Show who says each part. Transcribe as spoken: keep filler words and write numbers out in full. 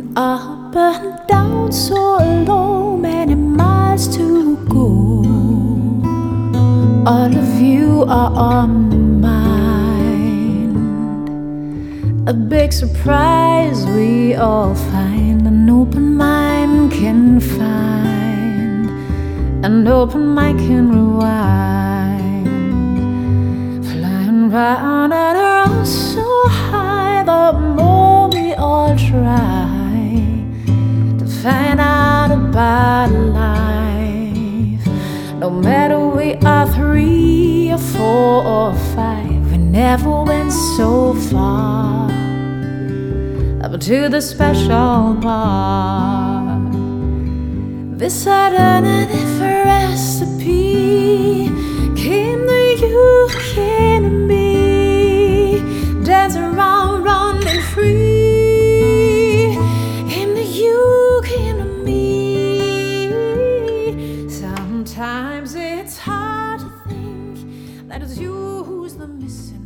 Speaker 1: Going up and down so low, many miles to go. All of you are on my mind. A big surprise we all find. An open mind can find. An open mind can rewind. Flying round and around so high, the more we all try to find out about life. No matter we are three or four or five, we never went so far up to the special part. This alternative recipe came to you, came to me, dance around, running free. Came to you, came to me. Sometimes it's hard to think that it's you who's the missing